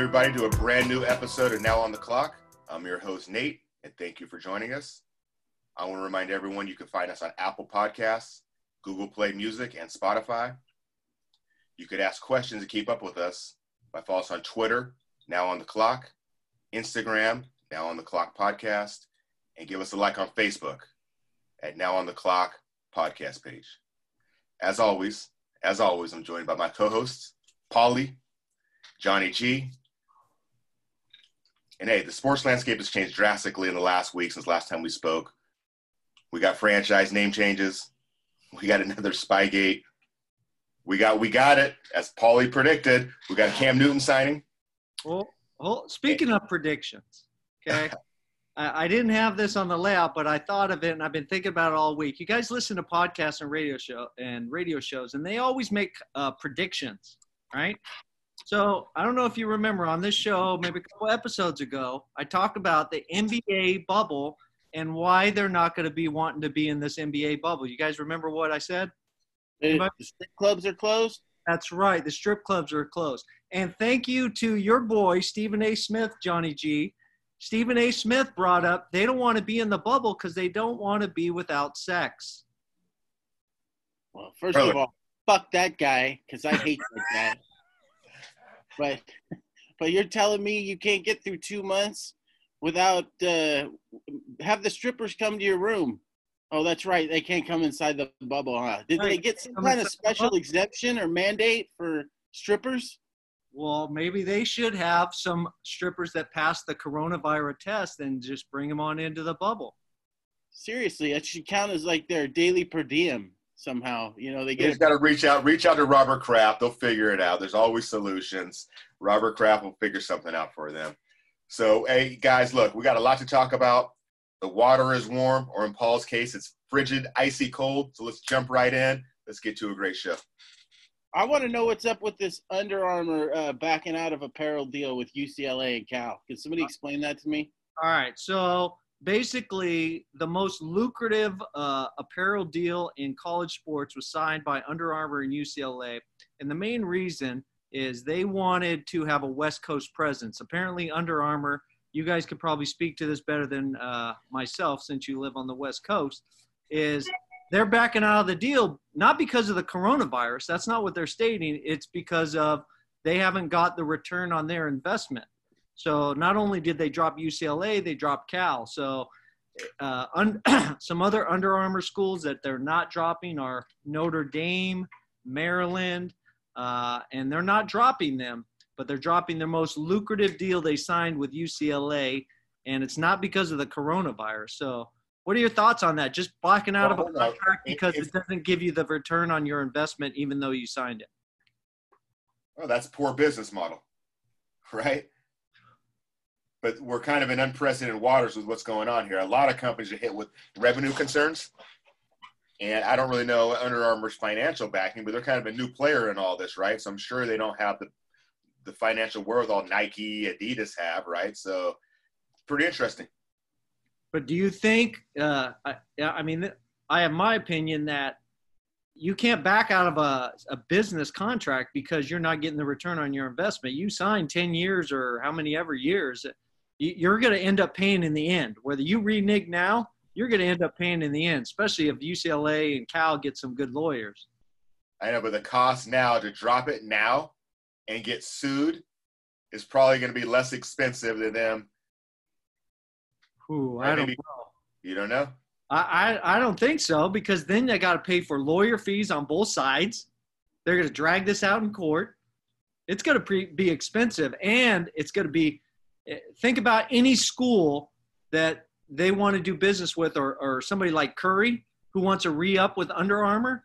everybody, to a brand new episode of Now on the Clock. I'm your host, Nate, and thank you for joining us. I want to remind everyone you can find us on Apple Podcasts, Google Play Music, and Spotify. You could ask questions to keep up with us by following us on Twitter, Now on the Clock, Instagram, Now on the Clock Podcast, and give us a like on Facebook at Now on the Clock Podcast page. As always, I'm joined by my co-hosts, Paulie, Johnny G. And hey, the sports landscape has changed drastically in the last week since last time we spoke. We got franchise name changes. We got another Spygate. We got it, as Paulie predicted. We got a Cam Newton signing. Well, speaking of predictions, okay, I didn't have this on the layout, but I thought of it, and I've been thinking about it all week. You guys listen to podcasts and radio shows, and they always make predictions, right? So I don't know if you remember on this show, maybe a couple episodes ago, I talked about the NBA bubble and why they're not going to be wanting to be in this NBA bubble. You guys remember what I said? The strip clubs are closed? That's right. The strip clubs are closed. And thank you to your boy, Stephen A. Smith, Johnny G. Stephen A. Smith brought up they don't want to be in the bubble because they don't want to be without sex. Well, first of all, fuck that guy because I hate that guy. But you're telling me you can't get through 2 months without have the strippers come to your room. Oh, that's right. They can't come inside the bubble, huh? Did they get some kind of special exemption or mandate for strippers? Well, maybe they should have some strippers that pass the coronavirus test and just bring them on into the bubble. Seriously, that should count as like their daily per diem somehow. You know, they just got to reach out to Robert Kraft. They'll figure it out. There's always solutions. Robert Kraft will figure something out for them. So, hey, guys, look, we got a lot to talk about. The water is warm, or in Paul's case, it's frigid, icy cold. So let's jump right in. Let's get to a great show. I want to know what's up with this Under Armour backing out of apparel deal with UCLA and Cal. Can somebody explain that to me? All right. So basically, the most lucrative apparel deal in college sports was signed by Under Armour and UCLA. And the main reason is they wanted to have a West Coast presence. Apparently, Under Armour, you guys could probably speak to this better than myself since you live on the West Coast, is they're backing out of the deal, not because of the coronavirus. That's not what they're stating. It's because of they haven't got the return on their investment. So not only did they drop UCLA, they dropped Cal. So some other Under Armour schools that they're not dropping are Notre Dame, Maryland, and they're not dropping them, but they're dropping their most lucrative deal they signed with UCLA, and it's not because of the coronavirus. So what are your thoughts on that? Just blocking out of a contract because it doesn't give you the return on your investment even though you signed it. Well, that's a poor business model, right? But we're kind of in unprecedented waters with what's going on here. A lot of companies are hit with revenue concerns, and I don't really know Under Armour's financial backing, but they're kind of a new player in all this, right? So I'm sure they don't have the financial wherewithal Nike, Adidas have, right? So pretty interesting. But do you think, I have my opinion that you can't back out of a business contract because you're not getting the return on your investment. You signed 10 years or how many ever years, you're going to end up paying in the end. Whether you renege now, you're going to end up paying in the end, especially if UCLA and Cal get some good lawyers. I know, but the cost now to drop it now and get sued is probably going to be less expensive than them. Ooh, I don't know. You don't know? I don't think so, because then they got to pay for lawyer fees on both sides. They're going to drag this out in court. It's going to be expensive, and it's going to be – think about any school that they want to do business with, or somebody like Curry who wants to re-up with Under Armour.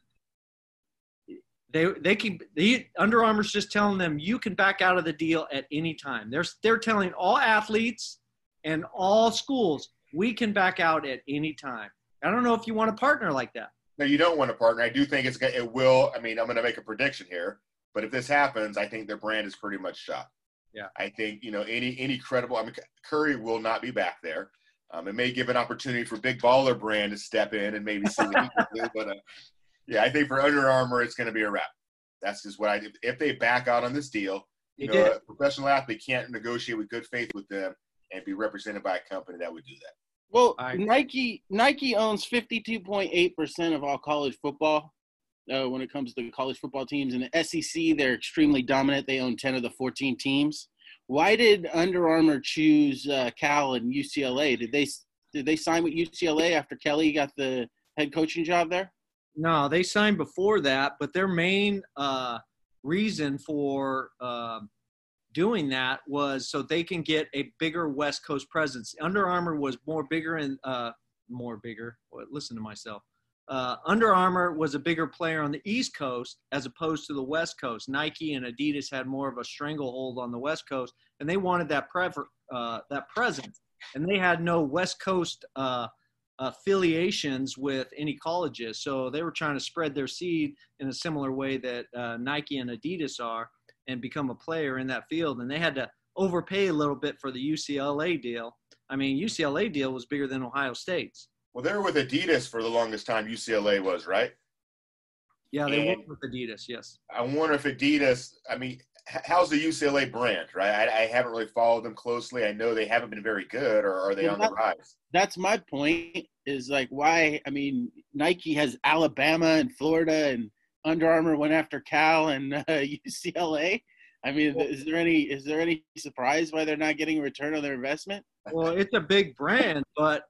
Under Armour's just telling them you can back out of the deal at any time. They're telling all athletes and all schools, we can back out at any time. I don't know if you want a partner like that. No, you don't want a partner. I do think it will. I mean, I'm going to make a prediction here, but if this happens, I think their brand is pretty much shot. Yeah. I think, any credible, Curry will not be back there. It may give an opportunity for Big Baller Brand to step in and maybe see what he can do. But I think for Under Armour, it's going to be a wrap. That's just if they back out on this deal, a professional athlete can't negotiate with good faith with them and be represented by a company that would do that. Well, Nike owns 52.8% of all college football when it comes to college football teams. In the SEC, they're extremely dominant. They own 10 of the 14 teams. Why did Under Armour choose Cal and UCLA? Did they sign with UCLA after Kelly got the head coaching job there? No, they signed before that, but their main reason for doing that was so they can get a bigger West Coast presence. Under Armour was listen to myself. Under Armour was a bigger player on the East Coast as opposed to the West Coast. Nike and Adidas had more of a stranglehold on the West Coast, and they wanted that presence. And they had no West Coast affiliations with any colleges, so they were trying to spread their seed in a similar way that Nike and Adidas are, and become a player in that field. And they had to overpay a little bit for the UCLA deal. I mean, UCLA deal was bigger than Ohio State's. Well, they were with Adidas for the longest time, UCLA was, right? Yeah, they worked with Adidas, yes. I wonder if Adidas, I mean, how's the UCLA brand, right? I haven't really followed them closely. I know they haven't been very good, or are they on the rise? That's my point, is like why, I mean, Nike has Alabama and Florida, and Under Armour went after Cal and UCLA. I mean, is there any surprise why they're not getting a return on their investment? Well, it's a big brand, but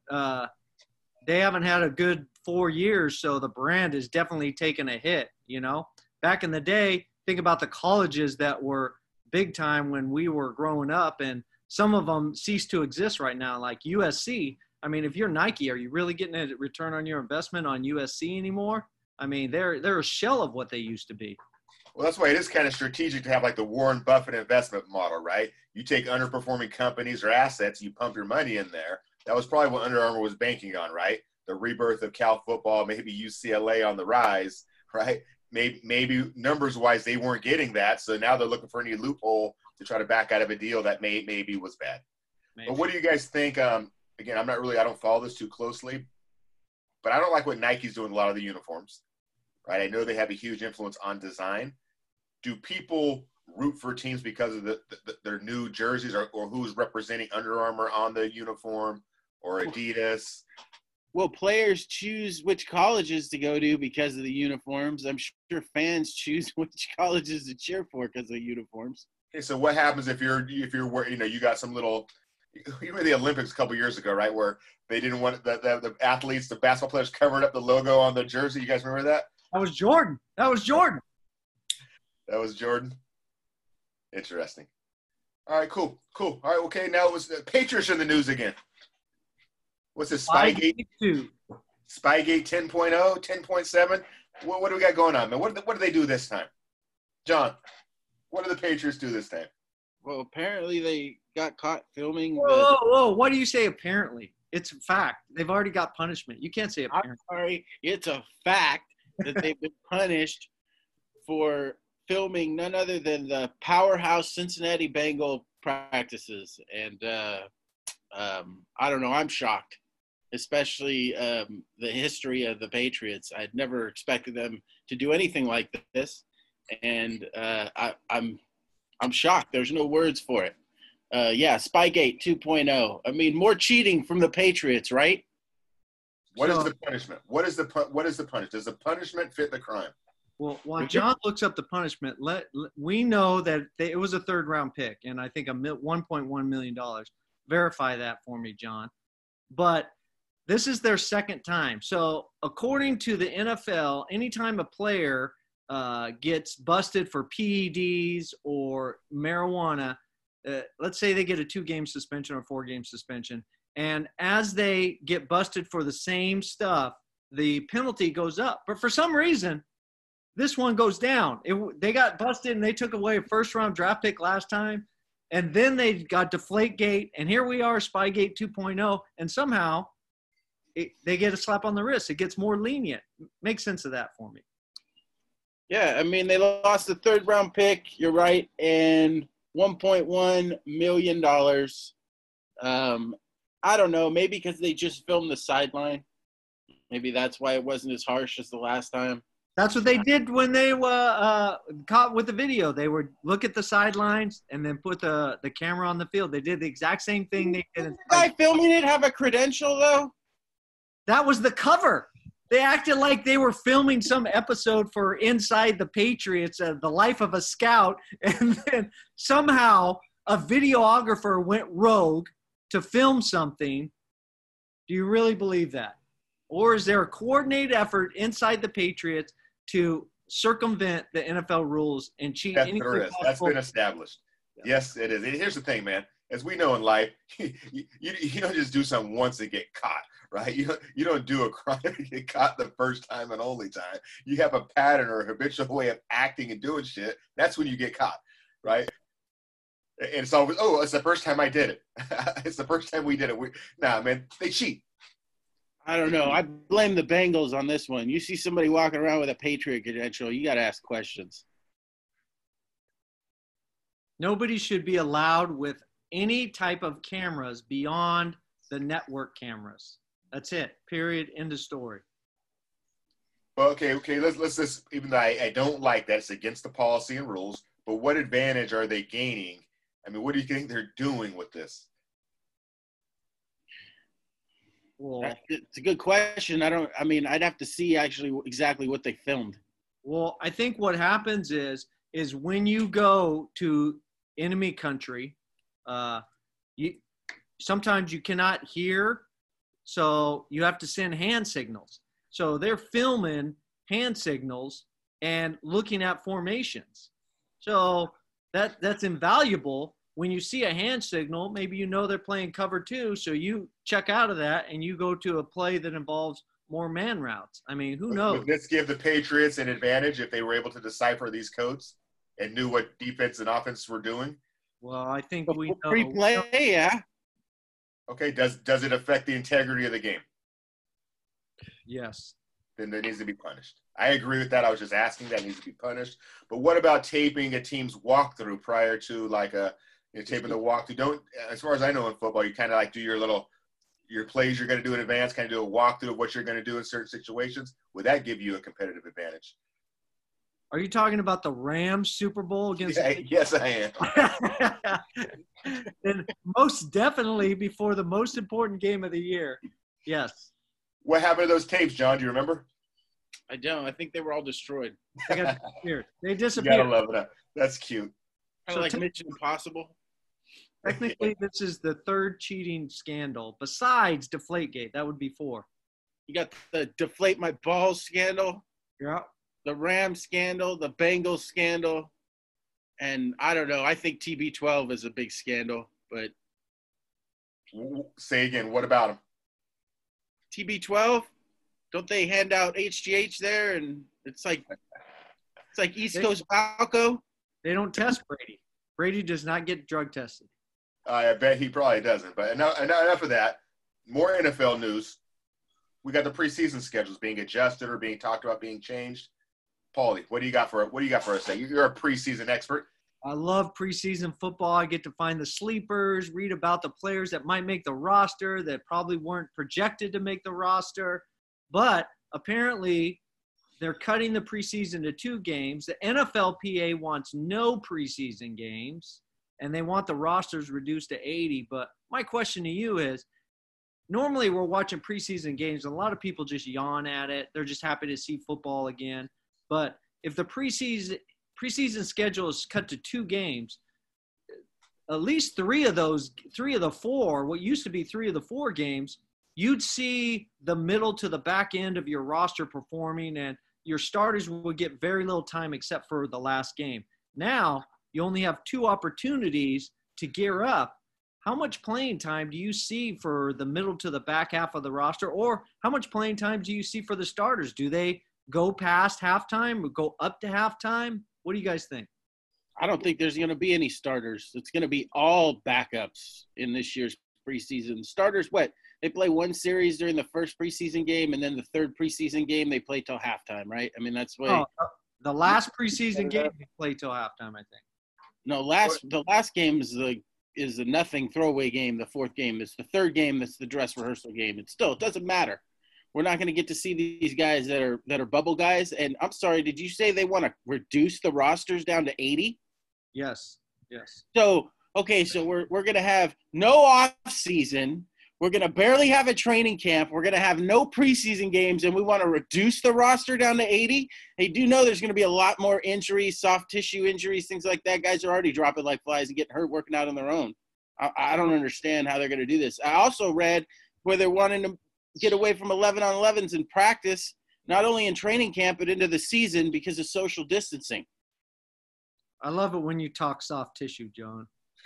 they haven't had a good 4 years, so the brand is definitely taken a hit, you know? Back in the day, think about the colleges that were big time when we were growing up, and some of them cease to exist right now, like USC. I mean, if you're Nike, are you really getting a return on your investment on USC anymore? I mean, they're a shell of what they used to be. Well, that's why it is kind of strategic to have like the Warren Buffett investment model, right? You take underperforming companies or assets, you pump your money in there. That was probably what Under Armour was banking on, right? The rebirth of Cal football, maybe UCLA on the rise, right? Maybe numbers-wise they weren't getting that, so now they're looking for any loophole to try to back out of a deal that maybe was bad. Maybe. But what do you guys think? Again, I don't follow this too closely, but I don't like what Nike's doing with a lot of the uniforms, right? I know they have a huge influence on design. Do people root for teams because of their new jerseys or who's representing Under Armour on the uniform or Adidas? Well, players choose which colleges to go to because of the uniforms. I'm sure fans choose which colleges to cheer for because of the uniforms. Okay, so what happens if you're you got some little, you remember the Olympics a couple years ago, right, where they didn't want the athletes, the basketball players covered up the logo on the jersey. You guys remember that? That was Jordan. That was Jordan. Interesting. All right, cool. All right, okay, now it was the Patriots in the news again. What's this, Spygate? Spygate 10.0, 10.7? What do we got going on, man? What do they do this time? John, what do the Patriots do this time? Well, apparently they got caught filming. Whoa. Why do you say apparently? It's a fact. They've already got punishment. You can't say apparently. I'm sorry. It's a fact that they've been punished for filming none other than the powerhouse Cincinnati Bengal practices. And I don't know. I'm shocked, especially the history of the Patriots. I'd never expected them to do anything like this. And I'm shocked. There's no words for it. Spygate 2.0. I mean, more cheating from the Patriots, right? What is the punishment? What is the punishment? Does the punishment fit the crime? Well, while John looks up the punishment, we know that it was a third-round pick, and I think $1.1 million. Verify that for me, John. But this is their second time. So according to the NFL, anytime a player gets busted for PEDs or marijuana, let's say they get a 2-game suspension or 4-game suspension, and as they get busted for the same stuff, the penalty goes up. But for some reason, this one goes down. They got busted and they took away a first-round draft pick last time, and then they got Deflategate, and here we are, Spygate 2.0, and somehow they get a slap on the wrist. It gets more lenient. Make sense of that for me. Yeah, I mean, they lost the third-round pick, you're right, and $1.1 million. I don't know, maybe because they just filmed the sideline. Maybe that's why it wasn't as harsh as the last time. That's what they did when they were caught with the video. They would look at the sidelines and then put the camera on the field. They did the exact same thing they did. Did the guy filming it have a credential, though? That was the cover. They acted like they were filming some episode for Inside the Patriots, The Life of a Scout, and then somehow a videographer went rogue to film something. Do you really believe that? Or is there a coordinated effort inside the Patriots to circumvent the NFL rules and cheat? There is. That's been established. Yeah. Yes, it is. And here's the thing, man. As we know in life, you don't just do something once and get caught, right? You don't do a crime and get caught the first time and only time. You have a pattern or a habitual way of acting and doing shit. That's when you get caught, right? And it's always, it's the first time I did it. It's the first time we did it. Nah, man, they cheat. I don't know. I blame the Bengals on this one. You see somebody walking around with a Patriot credential, you got to ask questions. Nobody should be allowed with any type of cameras beyond the network cameras. That's it. Period. End of story. Well, okay. Let's just, even though I don't like that, it's against the policy and rules, but what advantage are they gaining? I mean, what do you think they're doing with this? Well, it's a good question. I'd have to see actually exactly what they filmed. Well, I think what happens is when you go to enemy country, sometimes you cannot hear, so you have to send hand signals. So they're filming hand signals and looking at formations. So that's invaluable. When you see a hand signal, maybe you know they're playing cover 2, so you check out of that and you go to a play that involves more man routes. I mean, who knows? Would this give the Patriots an advantage if they were able to decipher these codes and knew what defense and offense were doing? Well, I think we know. Free play, yeah. Okay, does it affect the integrity of the game? Yes. Then it needs to be punished. I agree with that. I was just asking that needs to be punished. But what about taping a team's walkthrough prior to taping the walkthrough? As far as I know in football, you kind of like do your plays you're going to do in advance, kind of do a walkthrough of what you're going to do in certain situations. Would that give you a competitive advantage? Are you talking about the Rams Super Bowl against? Yes, I am. And most definitely before the most important game of the year. Yes. What happened to those tapes, John? Do you remember? I don't. I think they were all destroyed. They got disappeared. They disappeared. You gotta love it. That's cute. Kind of like Mission Impossible. Technically, this is the third cheating scandal besides Deflategate. That would be 4. You got the Deflate My Balls scandal. Yeah. The Rams scandal, the Bengals scandal, and I don't know. I think TB12 is a big scandal, but say again. What about them? TB12? Don't they hand out HGH there? And it's like East Coast Balco. They don't test Brady. Brady does not get drug tested. I bet he probably doesn't. But enough of that. More NFL news. We got the preseason schedules being adjusted or being talked about being changed. Paulie, what do you got for us? You're a preseason expert. I love preseason football. I get to find the sleepers, read about the players that might make the roster that probably weren't projected to make the roster. But apparently they're cutting the preseason to 2 games. The NFLPA wants no preseason games, and they want the rosters reduced to 80. But my question to you is, normally we're watching preseason games, and a lot of people just yawn at it. They're just happy to see football again. But if the preseason schedule is cut to 2 games, at least 3 of the 4, what used to be 3 of the 4 games, you'd see the middle to the back end of your roster performing, and your starters would get very little time except for the last game. Now you only have 2 opportunities to gear up. How much playing time do you see for the middle to the back half of the roster, or how much playing time do you see for the starters? Do they go past halftime or go up to halftime? What do you guys think? I don't think there's going to be any starters. It's going to be all backups in this year's preseason. Starters, they play 1 series during the first preseason game, and then the third preseason game they play till halftime, right? I mean, that's what the last preseason game they play till halftime, I think. No, the last game is the nothing throwaway game. The 4th game is the 3rd game. That's the dress rehearsal game. It doesn't matter. We're not going to get to see these guys that are bubble guys. And I'm sorry, did you say they want to reduce the rosters down to 80? Yes. So, okay, so we're going to have no off season. We're going to barely have a training camp. We're going to have no preseason games, and we want to reduce the roster down to 80. They do know there's going to be a lot more injuries, soft tissue injuries, things like that. Guys are already dropping like flies and getting hurt working out on their own. I don't understand how they're going to do this. I also read where they're wanting to get away from 11-on-11s in practice, not only in training camp, but into the season because of social distancing. I love it when you talk soft tissue, John.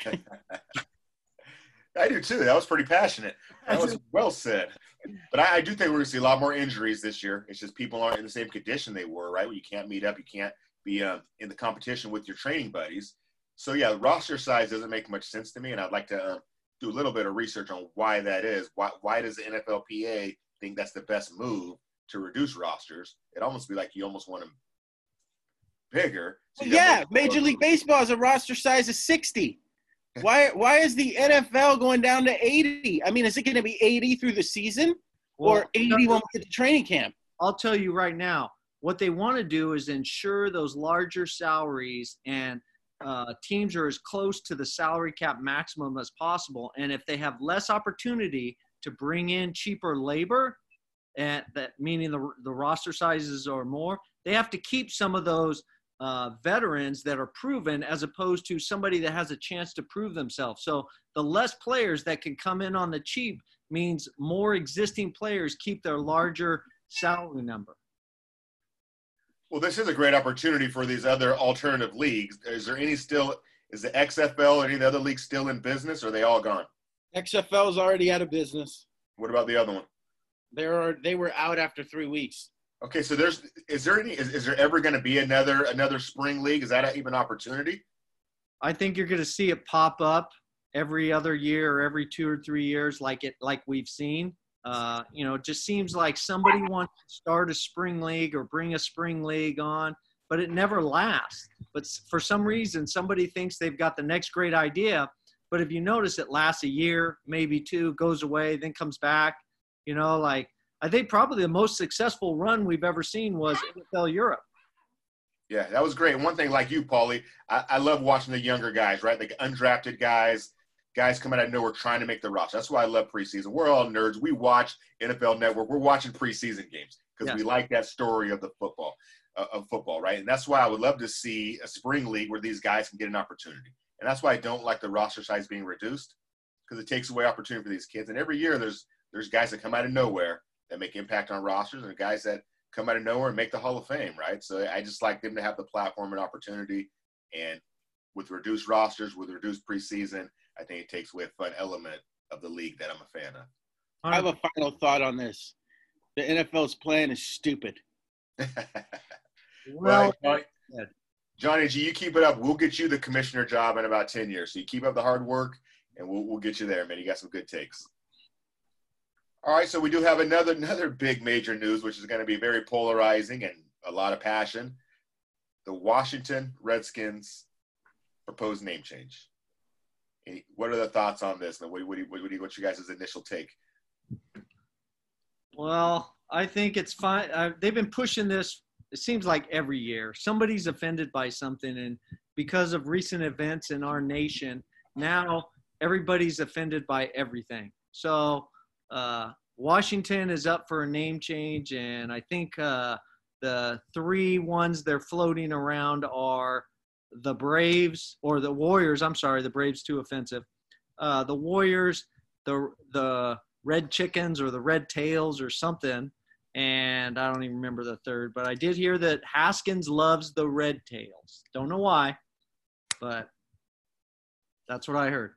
I do too. That was pretty passionate. That was well said. But I do think we're going to see a lot more injuries this year. It's just people aren't in the same condition they were, right? When you can't meet up, you can't be in the competition with your training buddies. So, yeah, the roster size doesn't make much sense to me, and I'd like to do a little bit of research on why that is. Why does the NFLPA think that's the best move to reduce rosters? It almost be like you almost want them bigger. So Major League Baseball has a roster size of 60. Why is the NFL going down to 80? I mean, is it going to be 80 through the season or 80 when we get to training camp? I'll tell you right now, what they want to do is ensure those larger salaries and teams are as close to the salary cap maximum as possible. And if they have less opportunity to bring in cheaper labor, and that meaning the roster sizes are more, they have to keep some of those veterans that are proven as opposed to somebody that has a chance to prove themselves. So the less players that can come in on the cheap means more existing players keep their larger salary number. Well, this is a great opportunity for these other alternative leagues. Is the XFL or any of the other leagues still in business, or are they all gone? XFL is already out of business. What about the other one? They were out after 3 weeks. Okay, so is there ever going to be another spring league? Is that even an opportunity? I think you're going to see it pop up every other year or every 2 or 3 years, like we've seen. It just seems like somebody wants to start a spring league or bring a spring league on, but it never lasts. But for some reason, somebody thinks they've got the next great idea. But if you notice, it lasts a year, maybe 2, goes away, then comes back. I think probably the most successful run we've ever seen was NFL Europe. Yeah, that was great. One thing, like you, Paulie, I love watching the younger guys, right? Like undrafted guys coming out of nowhere trying to make the roster. That's why I love preseason. We're all nerds. We watch NFL Network. We're watching preseason games because we like that story of the football, right? And that's why I would love to see a spring league where these guys can get an opportunity. And that's why I don't like the roster size being reduced, because it takes away opportunity for these kids. And every year there's guys that come out of nowhere that make impact on rosters, and guys that come out of nowhere and make the Hall of Fame, right? So I just like them to have the platform and opportunity. And with reduced rosters, with reduced preseason, I think it takes away a fun element of the league that I'm a fan of. I have a final thought on this. The NFL's plan is stupid. Well, Johnny G, you keep it up. We'll get you the commissioner job in about 10 years. So you keep up the hard work, and we'll get you there, man. You got some good takes. All right, so we do have another big major news, which is going to be very polarizing and a lot of passion. The Washington Redskins proposed name change. What are the thoughts on this? And what's you guys' initial take? Well, I think it's fine. They've been pushing this, it seems like every year. Somebody's offended by something, and because of recent events in our nation, now everybody's offended by everything. So Washington is up for a name change, and I think the 3 ones they're floating around are the Braves or the Warriors. I'm sorry, the Braves too offensive. The Warriors, the Red Chickens or the Red Tails or something, and I don't even remember the third. But I did hear that Haskins loves the Red Tails. Don't know why, but that's what I heard.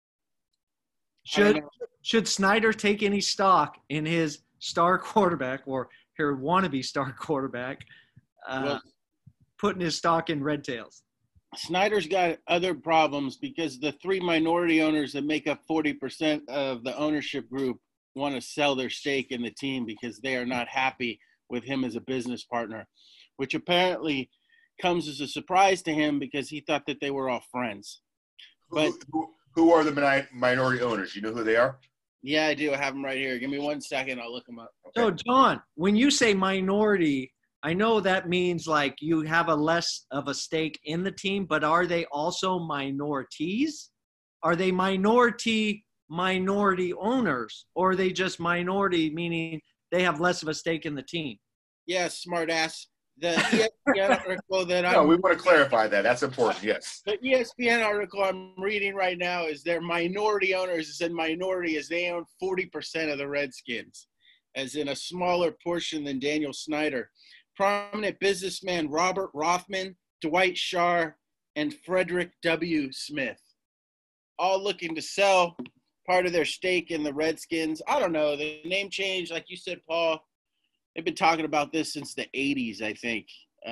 Should Snyder take any stock in his star quarterback or her wannabe star quarterback putting his stock in Red Tails? Snyder's got other problems because the 3 minority owners that make up 40% of the ownership group want to sell their stake in the team because they are not happy with him as a business partner, which apparently comes as a surprise to him because he thought that they were all friends. But who are the minority owners? You know who they are? Yeah, I do. I have them right here. Give me 1 second. I'll look them up. So, John, when you say minority, I know that means like you have a less of a stake in the team, but are they also minorities? Are they minority owners, or are they just minority, meaning they have less of a stake in the team? Yeah, smart ass. The ESPN article that No, we want to clarify that. That's important, yes. The ESPN article I'm reading right now is their minority owners. It said minority as they own 40% of the Redskins, as in a smaller portion than Daniel Snyder. Prominent businessman Robert Rothman, Dwight Schrute, and Frederick W. Smith, all looking to sell part of their stake in the Redskins. I don't know. The name change, like you said, Paul, they've been talking about this since the 80s, I think.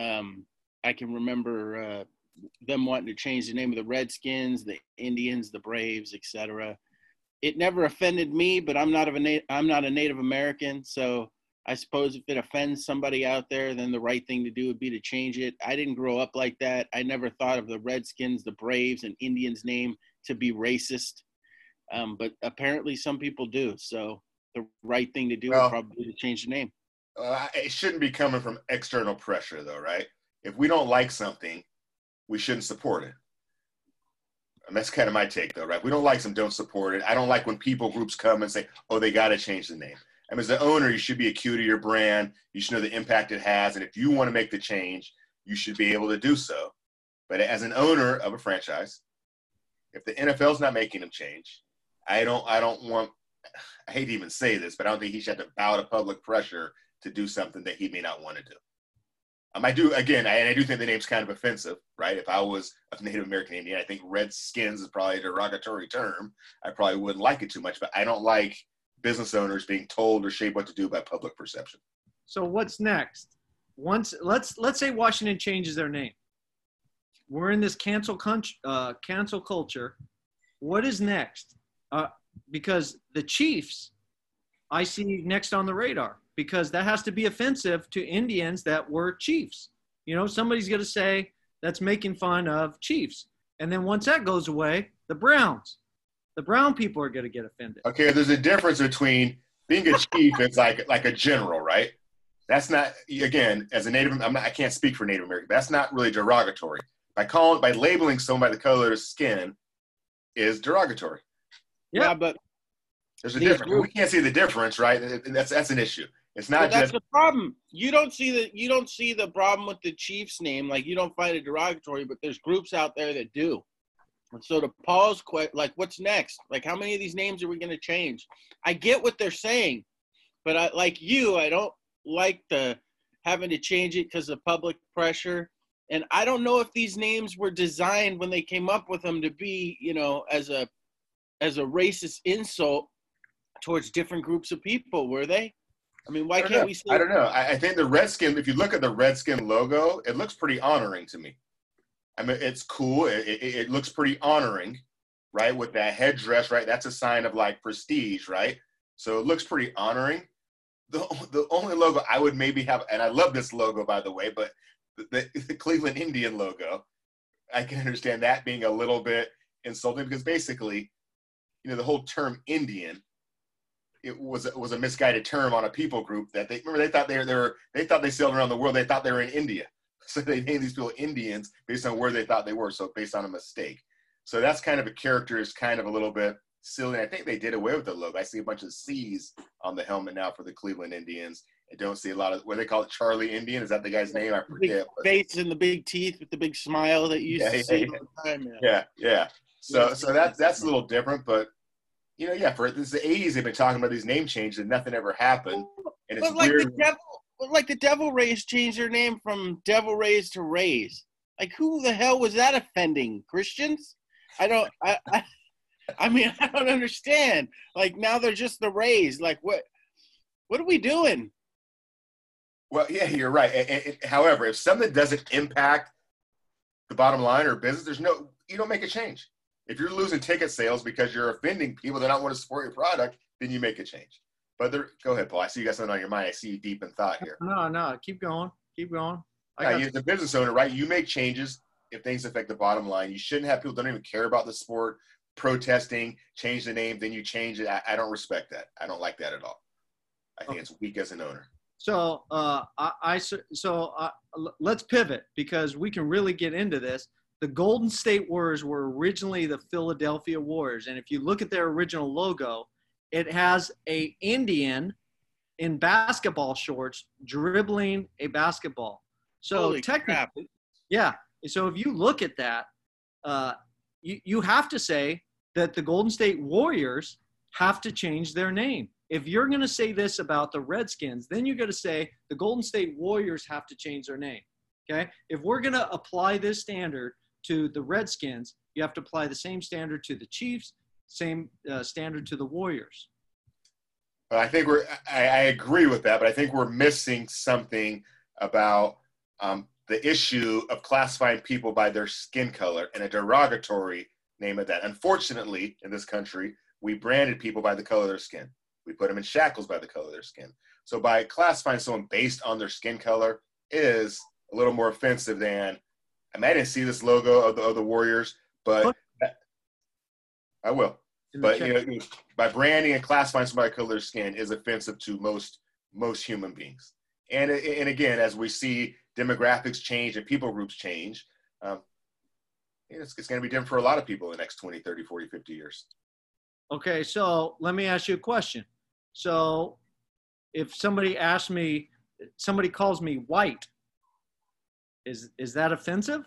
I can remember them wanting to change the name of the Redskins, the Indians, the Braves, etc. It never offended me, but I'm not a Native American, so I suppose if it offends somebody out there, then the right thing to do would be to change it. I didn't grow up like that. I never thought of the Redskins, the Braves, and Indians name to be racist, but apparently some people do. So the right thing to do would probably be to change the name. It shouldn't be coming from external pressure, though, right? If we don't like something, we shouldn't support it. And that's kind of my take, though, right? We don't like something, don't support it. I don't like when people groups come and say, oh, they got to change the name. I mean, as an owner, you should be acute to your brand. You should know the impact it has. And if you want to make the change, you should be able to do so. But as an owner of a franchise, if the NFL's not making them change, I hate to even say this, but I don't think he should have to bow to public pressure to do something that he may not want to do. I do think the name's kind of offensive, right? If I was a Native American Indian, I think Redskins is probably a derogatory term. I probably wouldn't like it too much, but I don't like business owners being told or shaped what to do by public perception. So what's next? Let's say Washington changes their name. We're in this cancel culture. What is next? Because the Chiefs, I see next on the radar, because that has to be offensive to Indians that were Chiefs. You know, somebody's going to say that's making fun of Chiefs. And then once that goes away, the Brown people are going to get offended. Okay, there's a difference between being a chief is like a general, right? That's not, again, as a Native, I can't speak for Native American, but that's not really derogatory. By labeling someone by the color of their skin is derogatory. Yeah, but there's a difference. We can't see the difference, right? That's an issue. It's not that's the problem. You don't see the problem with the Chiefs name. Like, you don't find it derogatory, but there's groups out there that do. And so to Paul's question, like, what's next? Like, how many of these names are we going to change? I get what they're saying, but I don't like having to change it because of public pressure. And I don't know if these names were designed when they came up with them to be, you know, as a racist insult towards different groups of people, were they? I mean, why can't we say? I don't know. I think the Redskin, if you look at the Redskin logo, it looks pretty honoring to me. I mean, it's cool. It looks pretty honoring, right? With that headdress, right? That's a sign of like prestige, right? So it looks pretty honoring. The only logo I would maybe have, and I love this logo, by the way, but the Cleveland Indian logo, I can understand that being a little bit insulting, because basically, you know, the whole term Indian, it was a misguided term on a people group that they thought they thought they sailed around the world. They thought they were in India. So they named these people Indians based on where they thought they were. So based on a mistake. So that's kind of a character is kind of a little bit silly. I think they did away with the logo. I see a bunch of C's on the helmet now for the Cleveland Indians. I don't see a lot of, what do they call it? Charlie Indian? Is that the guy's name? I forget. Big face and the big teeth with the big smile that you used to see all the time. Yeah. So that's a little different, but you know, for this is the 80s, they've been talking about these name changes and nothing ever happened. And it's weird. The Devil Rays changed their name from Devil Rays to Rays. Like, who the hell was that offending? Christians? I don't understand. Like, now they're just the Rays. Like, what are we doing? Well, yeah, you're right. However, if something doesn't impact the bottom line or business, you don't make a change. If you're losing ticket sales because you're offending people that don't want to support your product, then you make a change. But go ahead, Paul. I see you got something on your mind. I see you deep in thought here. No. Keep going. As a business owner, right, you make changes if things affect the bottom line. You shouldn't have people that don't even care about the sport protesting, change the name, then you change it. I don't respect that. I don't like that at all. I think it's weak as an owner. So let's pivot because we can really get into this. The Golden State Warriors were originally the Philadelphia Warriors, and if you look at their original logo, it has a Indian in basketball shorts dribbling a basketball. So Holy technically, crap. yeah. So if you look at that, you have to say that the Golden State Warriors have to change their name. If you're going to say this about the Redskins, then you're going to say the Golden State Warriors have to change their name. Okay? If we're going to apply this standard to the Redskins, you have to apply the same standard to the Chiefs, same standard to the Warriors. I think I agree with that, but I think we're missing something about the issue of classifying people by their skin color and a derogatory name of that. Unfortunately, in this country, we branded people by the color of their skin. We put them in shackles by the color of their skin. So by classifying someone based on their skin color is a little more offensive than, I didn't see this logo of the Warriors, but I will. But by branding and classifying somebody by color of their skin is offensive to most human beings. And again, as we see demographics change and people groups change, it's going to be different for a lot of people in the next 20, 30, 40, 50 years. Okay, so let me ask you a question. So if somebody calls me white, is that offensive?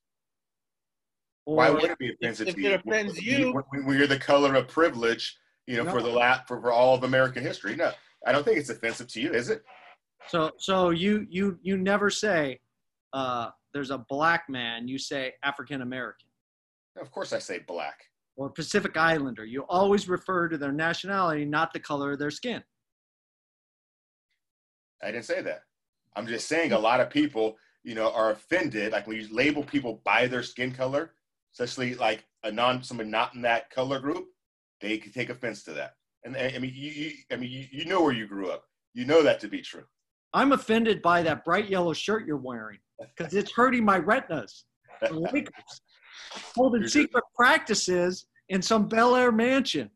Or why would it be offensive if to you? It offends you. When you're the color of privilege, No. for all of American history. No, I don't think it's offensive to you, is it? So you never say there's a black man. You say African American. Of course I say black. Or Pacific Islander. You always refer to their nationality, not the color of their skin. I didn't say that. I'm just saying a lot of people, are offended. Like when you label people by their skin color, especially like someone not in that color group, they can take offense to that. And you know where you grew up. You know that to be true. I'm offended by that bright yellow shirt you're wearing because it's hurting my retinas. The Lakers holding secret practices in some Bel Air mansion.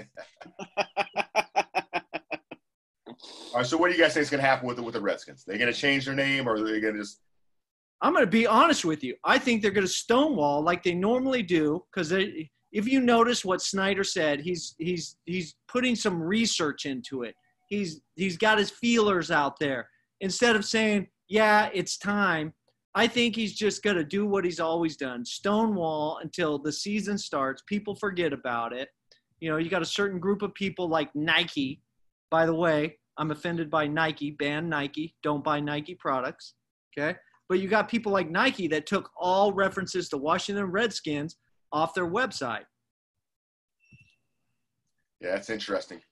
All right, so what do you guys think is going to happen with the Redskins? They're going to change their name, or are they going to just? I'm going to be honest with you. I think they're going to stonewall like they normally do because if you notice what Snyder said, he's putting some research into it. He's got his feelers out there. Instead of saying, yeah, it's time, I think he's just going to do what he's always done, stonewall until the season starts. People forget about it. You got a certain group of people like Nike. By the way, I'm offended by Nike. Ban Nike. Don't buy Nike products. Okay? But you got people like Nike that took all references to Washington Redskins off their website. Yeah, that's interesting.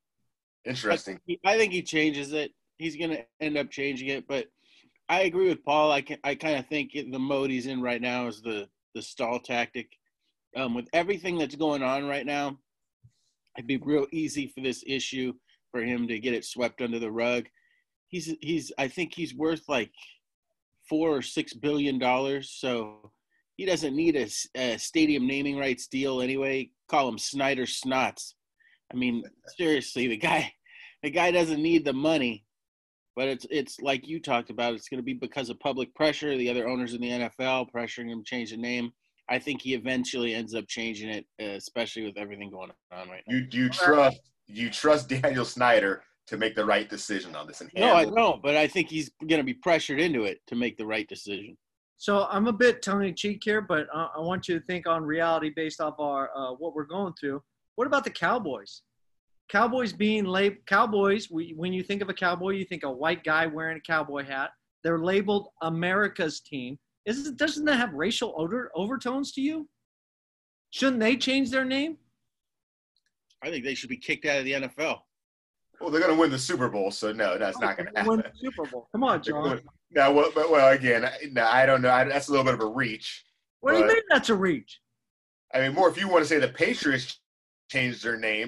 I think he changes it. He's going to end up changing it, but I agree with Paul. I kind of think the mode he's in right now is the stall tactic. With everything that's going on right now, it'd be real easy for this issue for him to get it swept under the rug. I think he's worth like $4 or $6 billion. So he doesn't need a stadium naming rights deal anyway. Call him Snyder Snots. Seriously, the guy doesn't need the money, but it's like you talked about. It's going to be because of public pressure, the other owners in the NFL pressuring him to change the name. I think he eventually ends up changing it, especially with everything going on right now. You trust Daniel Snyder to make the right decision on this? No, I don't, but I think he's going to be pressured into it to make the right decision. So I'm a bit tongue-in-cheek here, but I want you to think on reality based off our what we're going through. What about the Cowboys? Cowboys being labeled – Cowboys, when you think of a cowboy, you think a white guy wearing a cowboy hat. They're labeled America's team. Doesn't that have racial overtones to you? Shouldn't they change their name? I think they should be kicked out of the NFL. Well, they're going to win the Super Bowl, so no, that's not going to happen. Win the Super Bowl. Come on, John. No, well, again, I don't know. That's a little bit of a reach. What do you mean that's a reach? More if you want to say the Patriots changed their name.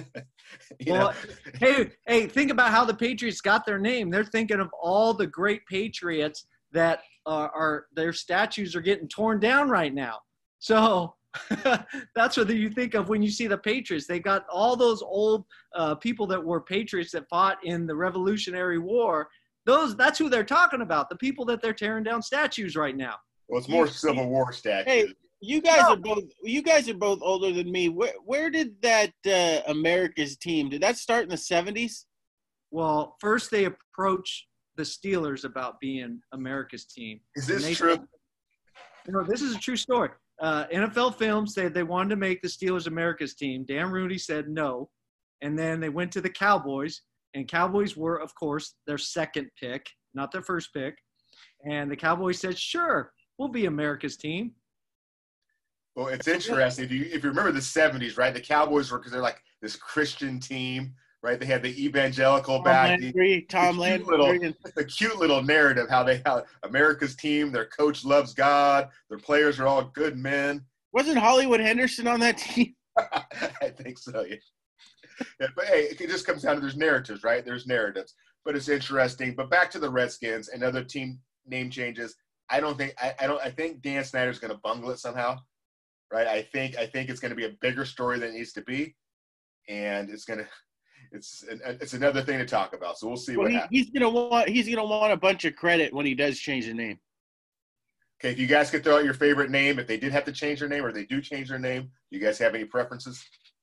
Hey, think about how the Patriots got their name. They're thinking of all the great Patriots that are their statues are getting torn down right now. So That's what you think of when you see the Patriots. They got all those old people that were Patriots that fought in the Revolutionary War. That's who they're talking about, the people that they're tearing down statues right now. Well, it's more Civil War statues. Hey, you guys are both older than me. Where did that America's team, did that start in the 70s? Well, first they approached the Steelers about being America's team. Is this true? This is a true story. NFL Films said they wanted to make the Steelers America's team. Dan Rooney said no. And then they went to the Cowboys. And Cowboys were, of course, their second pick, not their first pick. And the Cowboys said, sure, we'll be America's team. Well, it's interesting. If you remember the 70s, right, the Cowboys were, because they're like this Christian team, right? They had the evangelical Tom Landry. The cute little narrative how America's team, their coach loves God, their players are all good men. Wasn't Hollywood Henderson on that team? I think so, yeah. But hey, it just comes down to there's narratives, right? There's narratives, but it's interesting. But back to the Redskins and other team name changes. I think Dan Snyder's going to bungle it somehow, right? I think it's going to be a bigger story than it needs to be, and it's another thing to talk about. So we'll see what happens. He's gonna want a bunch of credit when he does change the name. Okay, if you guys could throw out your favorite name, if they did have to change their name or they do change their name, you guys have any preferences?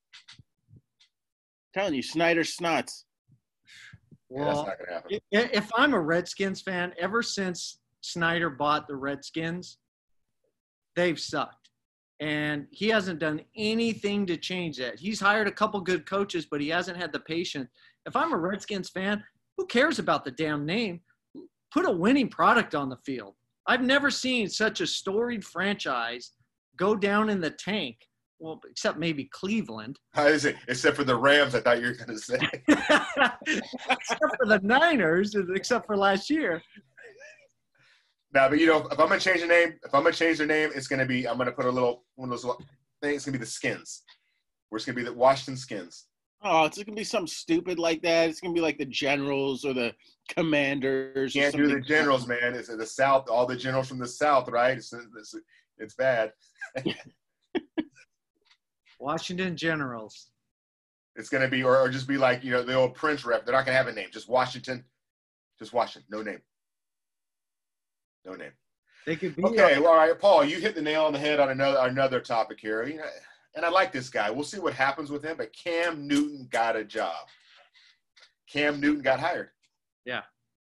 Telling you, Snyder Snots. Yeah, that's not gonna happen. If I'm a Redskins fan, ever since Snyder bought the Redskins, they've sucked. And he hasn't done anything to change that. He's hired a couple good coaches, but he hasn't had the patience. If I'm a Redskins fan, who cares about the damn name? Put a winning product on the field. I've never seen such a storied franchise go down in the tank. Well, except maybe Cleveland. Except for the Rams, I thought you were going to say. Except for the Niners, except for last year. No, but if I'm gonna change the name, it's gonna be I'm gonna put one of those things. It's gonna be the Skins. It's gonna be the Washington Skins. Oh, it's gonna be something stupid like that. It's gonna be like the Generals or the Commanders. You can't do the Generals, man. It's in the South. All the generals from the South, right? It's bad. Washington Generals. It's gonna be, or just be like the old Prince rep. They're not gonna have a name. Just Washington. Just Washington. No name. No name. They could be okay. Well, all right, Paul. You hit the nail on the head on another topic here. And I like this guy. We'll see what happens with him. But Cam Newton got a job. Cam Newton got hired. Yeah.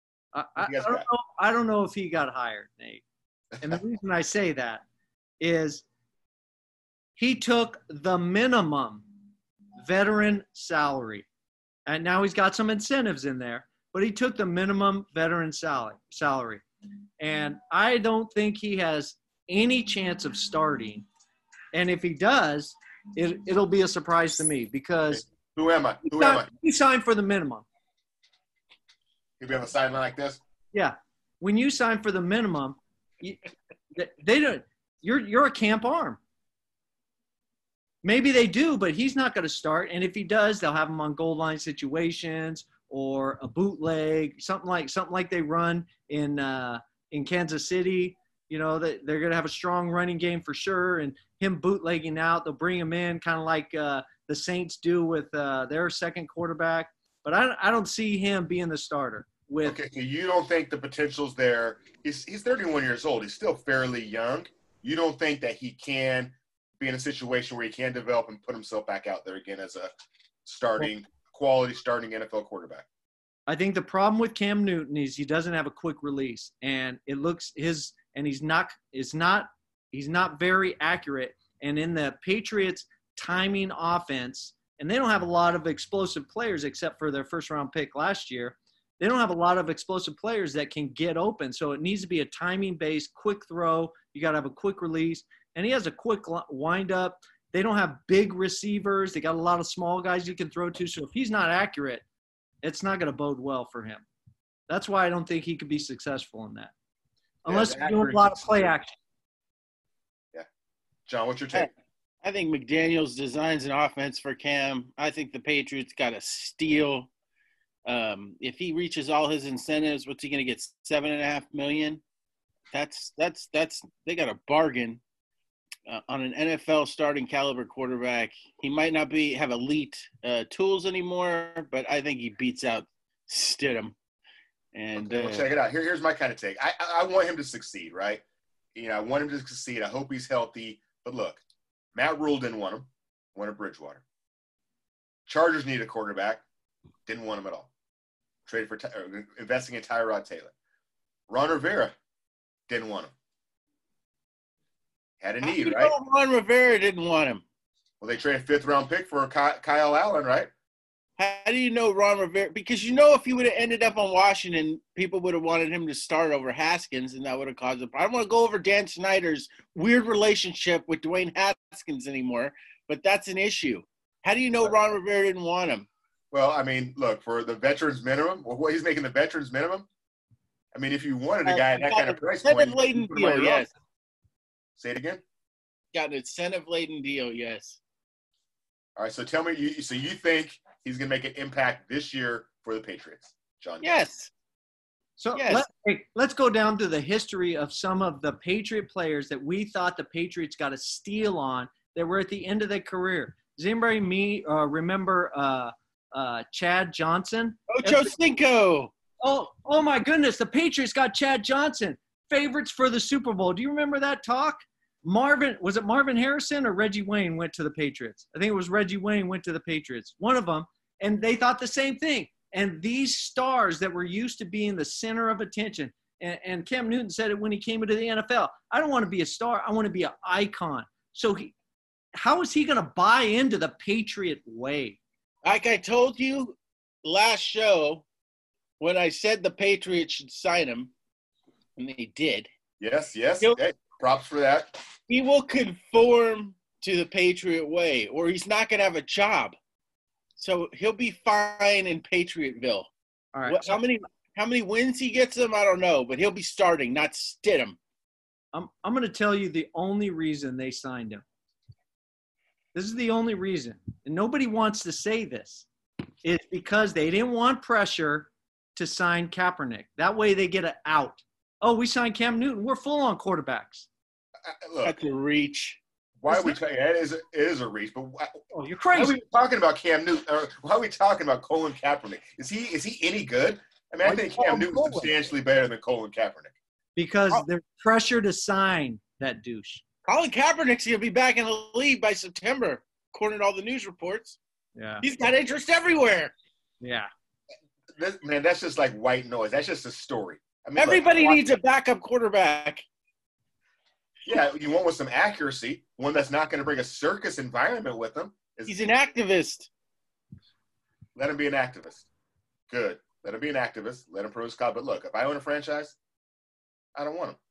I don't know if he got hired, Nate. And the reason I say that is he took the minimum veteran salary. And now he's got some incentives in there, but he took the minimum veteran salary. And I don't think he has any chance of starting. And if he does, it'll be a surprise to me because who am I? He signed for the minimum. He'll be on the sideline like this? Yeah. When you sign for the minimum, they don't. You're a camp arm. Maybe they do, but he's not going to start. And if he does, they'll have him on goal line situations or a bootleg, something like they run in Kansas City. That they're going to have a strong running game for sure. And him bootlegging out, they'll bring him in kind of like the Saints do with their second quarterback. But I don't see him being the starter. Okay, so you don't think the potential's there? He's 31 years old. He's still fairly young. You don't think that he can be in a situation where he can develop and put himself back out there again as a quality starting NFL quarterback? I think the problem with Cam Newton is he doesn't have a quick release, and he's not very accurate. And in the Patriots timing offense, and they don't have a lot of explosive players except for their first round pick last year. They don't have a lot of explosive players that can get open. So it needs to be a timing based quick throw. You got to have a quick release, and he has a quick wind up. They don't have big receivers. They got a lot of small guys you can throw to. So if he's not accurate, it's not going to bode well for him. That's why I don't think he could be successful in that. Unless you're doing a lot of play action. Yeah. John, what's your take? I think McDaniels designs an offense for Cam. I think the Patriots got a steal. If he reaches all his incentives, what's he going to get? $7.5 million. That's they got a bargain. on an NFL starting caliber quarterback. He might not have elite tools anymore, but I think he beats out Stidham. And okay, well, check it out. Here's my kind of take. I want him to succeed, right? I want him to succeed. I hope he's healthy. But look, Matt Rule didn't want him. Wanted Bridgewater. Chargers needed a quarterback. Didn't want him at all. Traded for investing in Tyrod Taylor. Ron Rivera didn't want him. Had a need, right? Ron Rivera didn't want him. Well, they traded a 5th-round pick for Kyle Allen, right? How do you know Ron Rivera? Because if he would have ended up on Washington, people would have wanted him to start over Haskins, and that would have caused a problem. I don't want to go over Dan Snyder's weird relationship with Dwayne Haskins anymore, but that's an issue. How do you know Ron Rivera didn't want him? Well, I mean, look, for the veterans minimum, what he's making the veterans minimum, I mean, if you wanted a guy at that kind of price point, incentive-laden deal, yes. Say it again? Got an incentive-laden deal, yes. All right, so tell me, so you think he's going to make an impact this year for the Patriots, John? Yes. So let's go down to the history of some of the Patriot players that we thought the Patriots got a steal on that were at the end of their career. Does anybody remember Chad Johnson? Ocho Cinco. Oh my goodness, the Patriots got Chad Johnson, favorites for the Super Bowl. Do you remember that talk? Was it Marvin Harrison or Reggie Wayne went to the Patriots? I think it was Reggie Wayne went to the Patriots, one of them, and they thought the same thing. And these stars that were used to being the center of attention, and Cam Newton said it when he came into the NFL, I don't want to be a star, I want to be an icon. So how is he going to buy into the Patriot way? Like I told you last show, when I said the Patriots should sign him, and they did. Yes. Hey, props for that. He will conform to the Patriot way, or he's not going to have a job. So he'll be fine in Patriotville. All right. How many wins he gets them, I don't know, but he'll be starting, not Stidham. I'm going to tell you the only reason they signed him. This is the only reason, and nobody wants to say this, is because they didn't want pressure to sign Kaepernick. That way they get it out. Oh, we signed Cam Newton. We're full on quarterbacks. Look, that's a reach. Why are we talking? It is a reach, but you're crazy. Why are we talking about Cam Newton? Or why are we talking about Colin Kaepernick? Is he any good? I mean, I think Cam Newton's substantially better than Colin Kaepernick. Because there's pressure to sign that douche. Colin Kaepernick's going to be back in the league by September, according to all the news reports. Yeah. He's got interest everywhere. Yeah. Man, that's just like white noise. That's just a story. I mean, everybody needs a backup quarterback. Yeah, you want with some accuracy, one that's not going to bring a circus environment with him. He's an activist. Let him be an activist. Good. Let him be an activist. Let him produce clout. But look, if I own a franchise, I don't want him.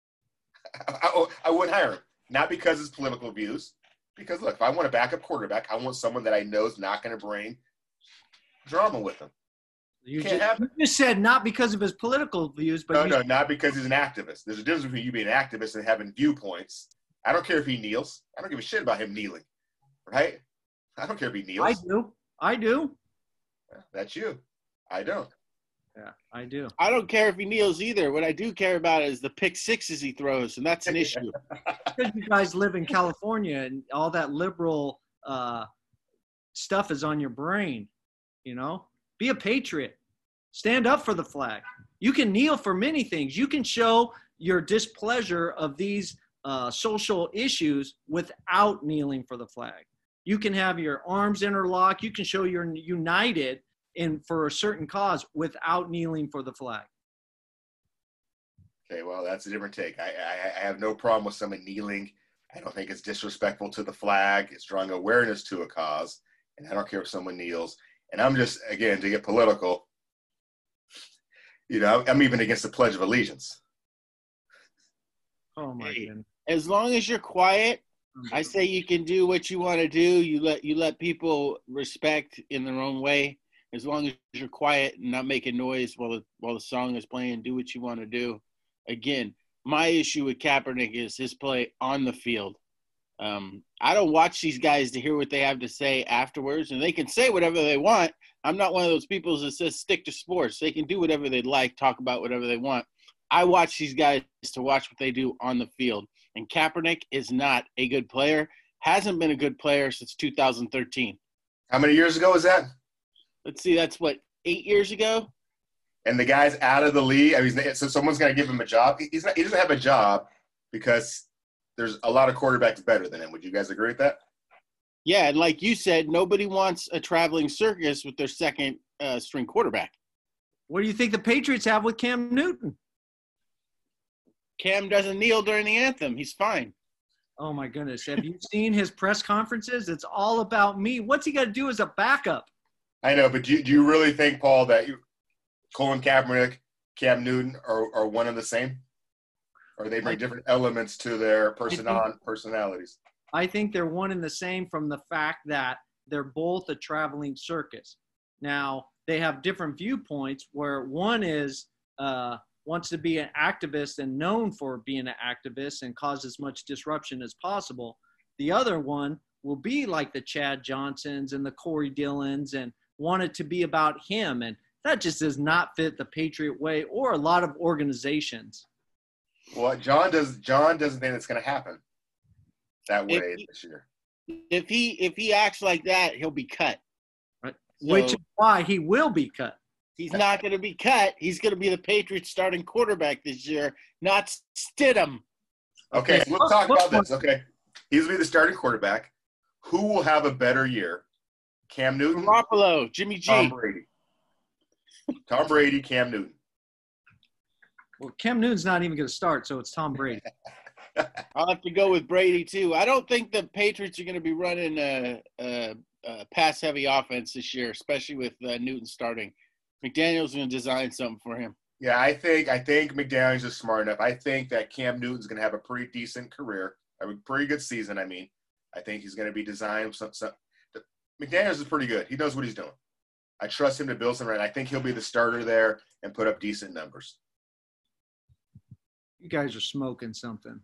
I wouldn't hire him. Not because of his political views. Because, look, if I want a backup quarterback, I want someone that I know is not going to bring drama with him. You just said not because of his political views, but no, not because he's an activist. There's a difference between you being an activist and having viewpoints. I don't care if he kneels. I don't give a shit about him kneeling, right? I don't care if he kneels. I do. That's you. I don't. Yeah, I do. I don't care if he kneels either. What I do care about is the pick sixes he throws, and that's an issue. Because you guys live in California, and all that liberal stuff is on your brain, you know? Be a patriot. Stand up for the flag. You can kneel for many things. You can show your displeasure of these social issues without kneeling for the flag. You can have your arms interlocked. You can show you're united for a certain cause without kneeling for the flag. Okay, well, that's a different take. I have no problem with someone kneeling. I don't think it's disrespectful to the flag. It's drawing awareness to a cause, and I don't care if someone kneels. And I'm just, again, to get political, you know, I'm even against the Pledge of Allegiance. Oh, my goodness. As long as you're quiet, I say you can do what you want to do. You let people respect in their own way. As long as you're quiet and not making noise while the song is playing, do what you want to do. Again, my issue with Kaepernick is his play on the field. I don't watch these guys to hear what they have to say afterwards, and they can say whatever they want. I'm not one of those people that says stick to sports. They can do whatever they'd like, talk about whatever they want. I watch these guys to watch what they do on the field. and Kaepernick is not a good player. Hasn't been a good player since 2013. How many years ago was that? Let's see, that's what, 8 years ago? And the guy's out of the league. I mean, so someone's going to give him a job. He doesn't have a job because there's a lot of quarterbacks better than him. Would you guys agree with that? Yeah, and like you said, nobody wants a traveling circus with their second string quarterback. What do you think the Patriots have with Cam Newton? Cam doesn't kneel during the anthem. He's fine. Oh, my goodness. Have you seen his press conferences? It's all about me. What's he got to do as a backup? I know, but do you really think, Paul, that Colin Kaepernick, Cam Newton are one and the same? Or they bring different elements to their personalities? I think they're one and the same from the fact that they're both a traveling circus. Now, they have different viewpoints where one is wants to be an activist and known for being an activist and cause as much disruption as possible. The other one will be like the Chad Johnsons and the Corey Dillons and want it to be about him. And that just does not fit the Patriot way or a lot of organizations. Well, John doesn't think it's going to happen that way this year. If he acts like that, he'll be cut. Right. So, which is why he will be cut. He's not going to be cut. He's going to be the Patriots starting quarterback this year, not Stidham. Okay, so let's talk about this. Okay, he's going to be the starting quarterback. Who will have a better year? Cam Newton? Garoppolo, Jimmy G. Tom Brady. Tom Brady, Cam Newton. Well, Cam Newton's not even going to start, so it's Tom Brady. I'll have to go with Brady, too. I don't think the Patriots are going to be running a pass-heavy offense this year, especially with Newton starting. McDaniel's going to design something for him. Yeah, I think McDaniels is smart enough. I think that Cam Newton's going to have a pretty decent career, a pretty good season, I mean. I think he's going to be designed some McDaniels is pretty good. He knows what he's doing. I trust him to build something right. I think he'll be the starter there and put up decent numbers. You guys are smoking something.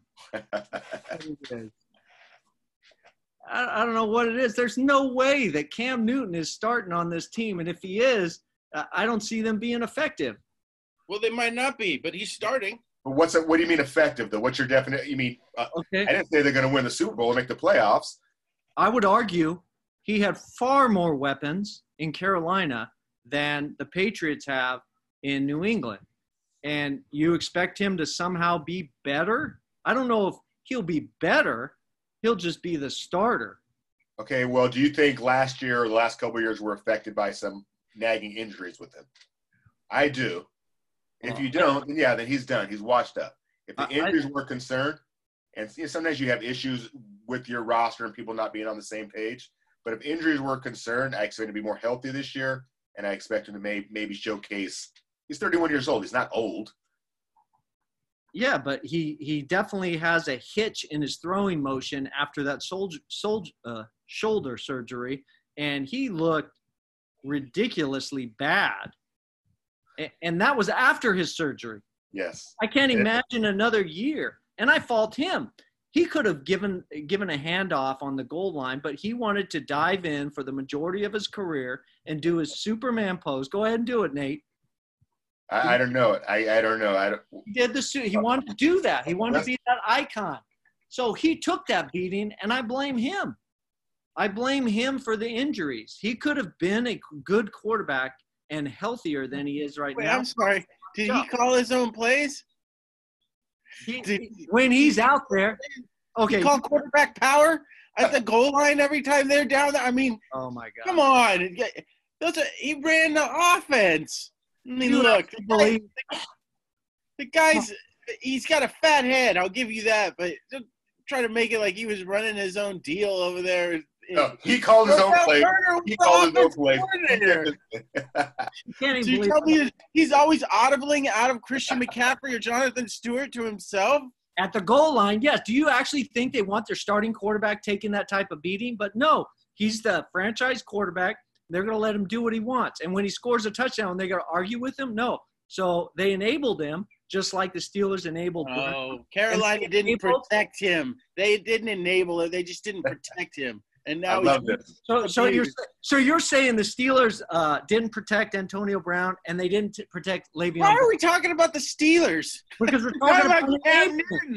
I don't know what it is. There's no way that Cam Newton is starting on this team. And if he is, I don't see them being effective. Well, they might not be, but he's starting. But what do you mean effective, though? What's your definition? You mean okay. I didn't say they're going to win the Super Bowl and make the playoffs. I would argue he had far more weapons in Carolina than the Patriots have in New England. And you expect him to somehow be better? I don't know if he'll be better. He'll just be the starter. Okay, well, do you think last year or the last couple of years were affected by some nagging injuries with him? I do. If you don't, then he's done. He's washed up. If the injuries were concerned, and sometimes you have issues with your roster and people not being on the same page, but if injuries were concerned, I expect him to be more healthy this year, and I expect him to maybe showcase. He's 31 years old. He's not old. Yeah, but he definitely has a hitch in his throwing motion after that shoulder surgery, and he looked ridiculously bad. And that was after his surgery. Yes. I can't imagine another year. And I fault him. He could have given a handoff on the goal line, but he wanted to dive in for the majority of his career and do his Superman pose. Go ahead and do it, Nate. I don't know. I don't know. He did the suit. He wanted to do that. He wanted to be that icon. So he took that beating, and I blame him. I blame him for the injuries. He could have been a good quarterback and healthier than he is right now. I'm sorry. Did he call his own plays? When he's out there. Okay. He called quarterback power at the goal line every time they're down there. I mean, oh, my God. Come on. He ran the offense. I mean, look, the guy's he's got a fat head. I'll give you that. But try to make it like he was running his own deal over there. No, he called his own play. He called his own play. So you tell me he's always audibling out of Christian McCaffrey or Jonathan Stewart to himself? At the goal line, yes. Do you actually think they want their starting quarterback taking that type of beating? But no, he's the franchise quarterback. They're going to let him do what he wants. And when he scores a touchdown, they're going to argue with him? No. So they enabled him just like the Steelers enabled him. Oh, Carolina didn't protect him. They didn't enable it. They just didn't protect him. And now So you're saying the Steelers didn't protect Antonio Brown and they didn't protect Le'Veon? Why are we talking about the Steelers? Because we're talking about Cam Newton.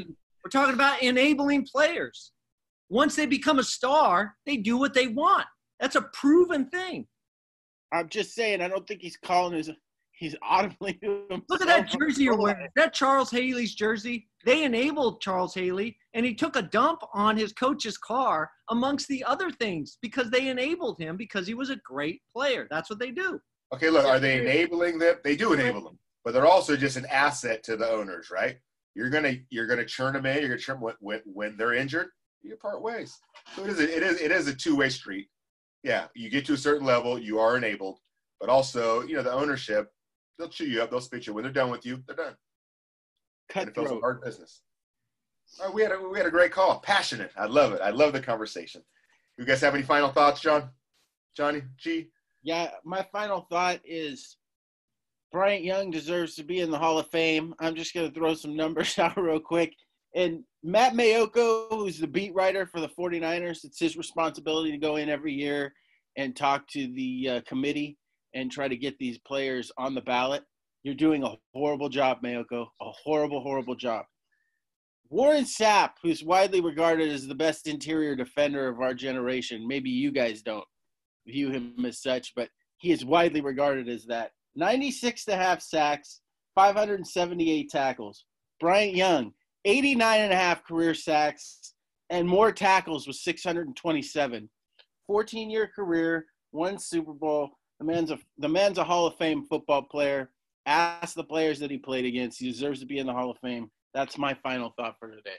We're talking about enabling players. Once they become a star, they do what they want. That's a proven thing. I'm just saying, I don't think he's audibly. Look at that jersey you're wearing. Is that Charles Haley's jersey? They enabled Charles Haley, and he took a dump on his coach's car amongst the other things because they enabled him because he was a great player. That's what they do. Okay, look, are they enabling them? They do enable them, but they're also just an asset to the owners, right? You're gonna churn them in. You're gonna churn when they're injured. You part ways. So it is a two-way street. Yeah, you get to a certain level, you are enabled, but also, the ownership, they'll chew you up, they'll spit you. When they're done with you, they're done. Cutthroat. NFL's a hard business. All right, we had a great call. Passionate. I love it. I love the conversation. You guys have any final thoughts, Johnny G? Yeah, my final thought is Bryant Young deserves to be in the Hall of Fame. I'm just going to throw some numbers out real quick. And Matt Mayoko, who's the beat writer for the 49ers, it's his responsibility to go in every year and talk to the committee and try to get these players on the ballot. You're doing a horrible job, Mayoko, a horrible, horrible job. Warren Sapp, who's widely regarded as the best interior defender of our generation. Maybe you guys don't view him as such, but he is widely regarded as that. 96.5 sacks, 578 tackles. Bryant Young, 89.5 career sacks and more tackles with 627. 14-year career, 1 Super Bowl. The man's a Hall of Fame football player. Ask the players that he played against. He deserves to be in the Hall of Fame. That's my final thought for today.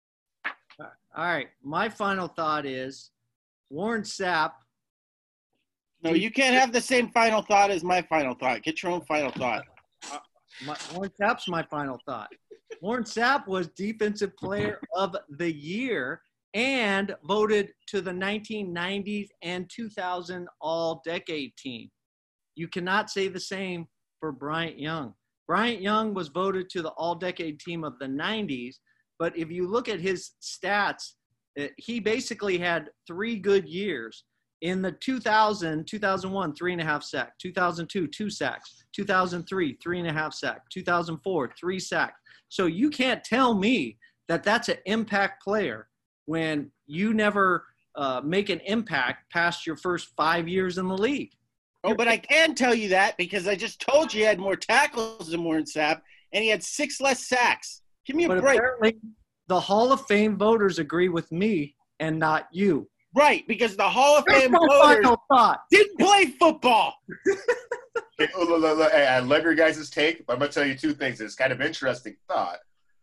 All right. My final thought is Warren Sapp. No, you can't have the same final thought as my final thought. Get your own final thought. Warren Sapp's my final thought. Warren Sapp was Defensive Player of the Year and voted to the 1990s and 2000 All-Decade Team. You cannot say the same for Bryant Young. Bryant Young was voted to the All-Decade Team of the 90s, but if you look at his stats, he basically had 3 good years. In the 2000, 2001, 3.5 sacks. 2002, 2 sacks. 2003, 3.5 sacks. 2004, 3 sacks. So you can't tell me that that's an impact player when you never make an impact past your first 5 years in the league. Oh, but I can tell you that because I just told you he had more tackles than Warren Sapp, and he had 6 less sacks. Give me a break. Apparently, the Hall of Fame voters agree with me and not you. Right, because the Hall of Fame voters didn't play football. Okay, look, I love your guys' take, but I'm going to tell you 2 things. It's kind of interesting thought.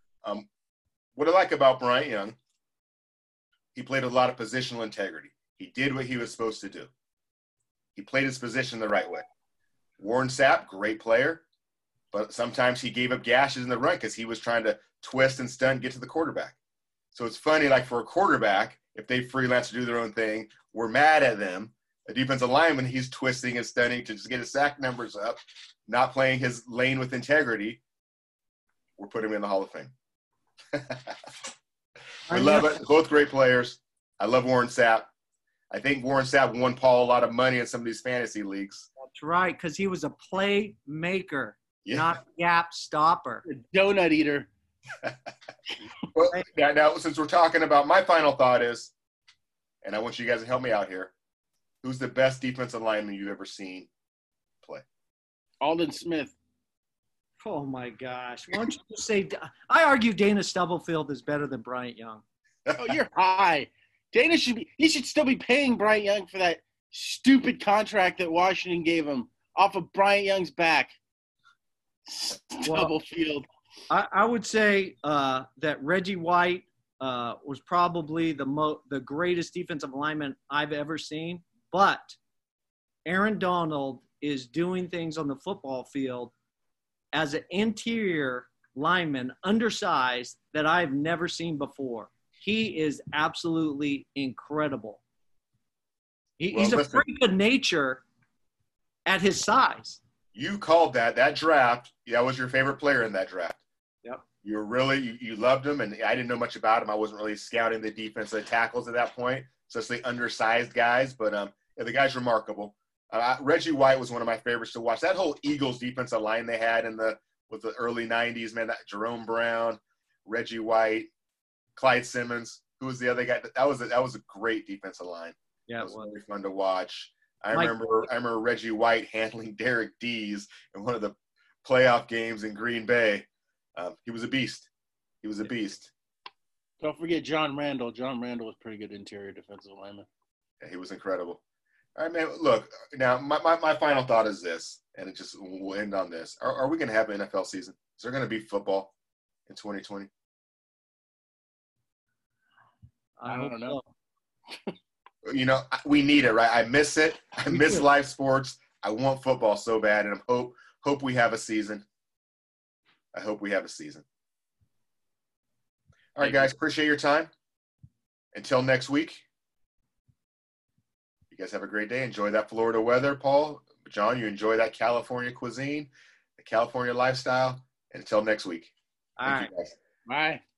What I like about Bryant Young, he played a lot of positional integrity. He did what he was supposed to do. He played his position the right way. Warren Sapp, great player, but sometimes he gave up gashes in the run because he was trying to twist and stun, get to the quarterback. So it's funny, like for a quarterback, if they freelance to do their own thing, we're mad at them. A defensive lineman, he's twisting and stunning to just get his sack numbers up, not playing his lane with integrity. We're putting him in the Hall of Fame. We love it. Both great players. I love Warren Sapp. I think Warren Sapp won Paul a lot of money in some of these fantasy leagues. That's right, because he was a playmaker, not a gap stopper. A donut eater. Well, now, since we're talking about my final thought is, and I want you guys to help me out here, who's the best defensive lineman you've ever seen play? Aldon Smith. Oh, my gosh. Why don't you just say – I argue Dana Stubblefield is better than Bryant Young. Oh, you're high. Dana he should still be paying Bryant Young for that stupid contract that Washington gave him off of Bryant Young's back. Stubblefield. I would say that Reggie White was probably the greatest defensive lineman I've ever seen. But Aaron Donald is doing things on the football field as an interior lineman, undersized, that I've never seen before. He is absolutely incredible. He's a freak of nature at his size. You called that draft. That was your favorite player in that draft. Yep. You loved him, and I didn't know much about him. I wasn't really scouting the defensive tackles at that point, especially undersized guys. But yeah, the guy's remarkable. Reggie White was one of my favorites to watch. That whole Eagles defensive line they had with the early '90s, man. That Jerome Brown, Reggie White, Clyde Simmons. Who was the other guy? That was a great defensive line. Yeah, it was really fun to watch. I Mike- remember Reggie White handling Derek Dees in one of the playoff games in Green Bay. He was a beast. He was a beast. Don't forget John Randall. John Randall was pretty good interior defensive lineman. Yeah, he was incredible. All right, man. Look, now my final thought is this, and we'll end on this. Are we going to have an NFL season? Is there going to be football in 2020? I don't know. So. You know, we need it, right? I miss it. I miss live sports. I want football so bad, and I hope we have a season. I hope we have a season. All right, guys. Appreciate your time. Until next week. You guys have a great day. Enjoy that Florida weather, Paul. John, you enjoy that California cuisine, the California lifestyle. And until next week. All right. Thank you guys. Bye.